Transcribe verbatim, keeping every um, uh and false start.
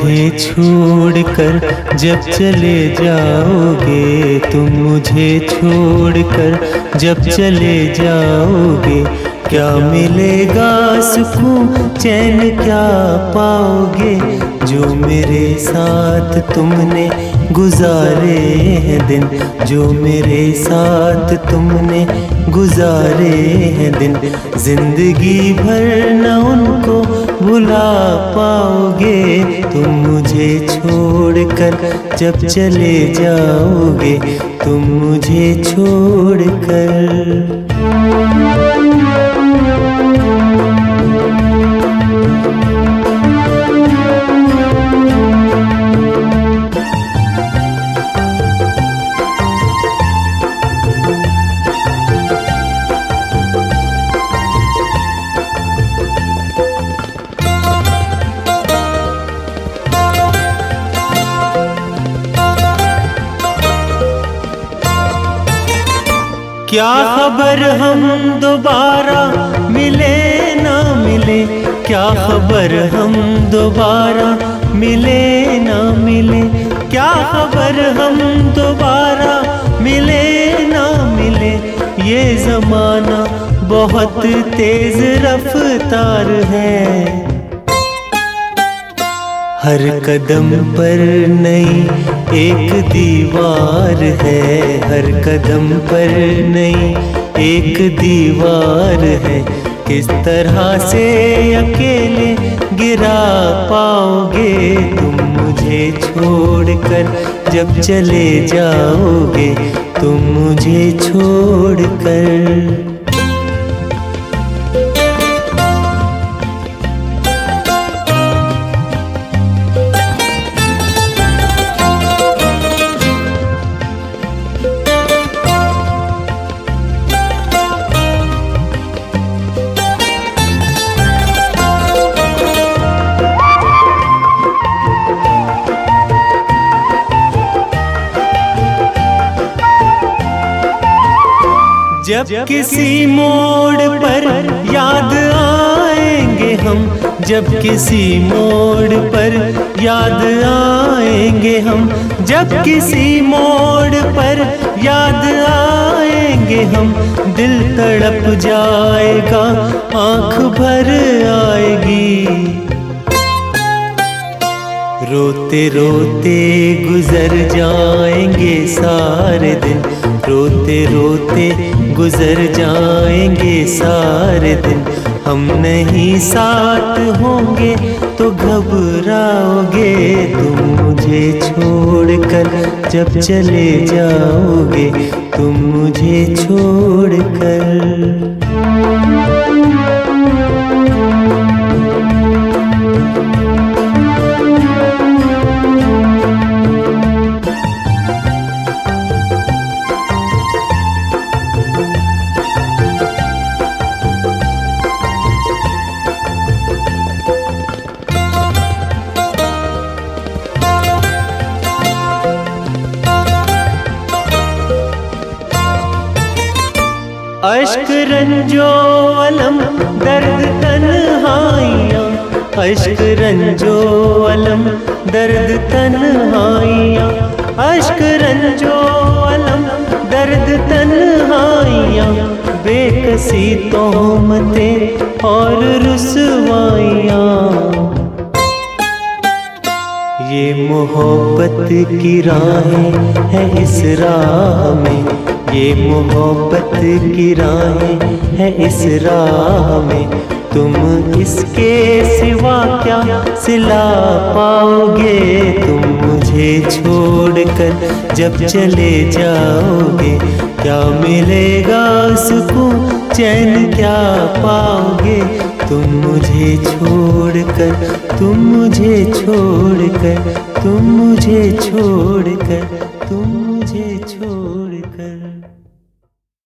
मुझे छोड़कर जब चले जाओगे, तुम मुझे छोड़कर जब चले जाओगे, क्या मिलेगा सुकून चैन क्या पाओगे, जो मेरे साथ तुमने गुजारे हैं दिन, जो मेरे साथ तुमने गुजारे हैं दिन, जिंदगी भर न उनको भुला पाओगे, तुम मुझे छोड़कर जब चले जाओगे, तुम मुझे छोड़कर। क्या खबर हम दोबारा मिले ना मिले, क्या खबर हम दोबारा मिले ना मिले, क्या खबर हम दोबारा मिले ना मिले, ये ज़माना बहुत तेज रफ्तार है, हर कदम पर नई एक दीवार है, हर कदम पर नई एक दीवार है, किस तरह से अकेले गिरा पाओगे, तुम मुझे छोड़कर जब चले जाओगे, तुम मुझे छोड़कर। जब किसी मोड़ पर याद आएंगे हम, जब किसी मोड़ पर याद आएंगे हम, जब किसी मोड़ पर याद आएंगे हम, दिल तड़प जाएगा आँख भर आएगी, रोते रोते गुजर जाएंगे सारे दिन, रोते रोते गुजर जाएंगे सारे दिन, हम नहीं साथ होंगे तो घबराओगे, तुम मुझे छोड़कर जब चले जाओगे, तुम मुझे छोड़कर। अश्क रंजो अलम दर्द तन्हाइयाँ, अश्क रंजो अलम दर्द तन्हाइयाँ, अश्क रंजो अलम दर्द तन्हाइयाँ, बेकसी तोहमतें और रुसवाइयाँ, ये मोहब्बत की राहें है इस राह में, ये मोहब्बत की राहें है इस राह में, तुम इसके सिवा क्या सिला पाओगे, तुम मुझे छोड़कर जब चले जाओगे, क्या मिलेगा सुकून चैन क्या पाओगे, तुम मुझे छोड़कर, तुम मुझे छोड़कर, तुम मुझे छोड़कर, तुम मुझे छोड़कर।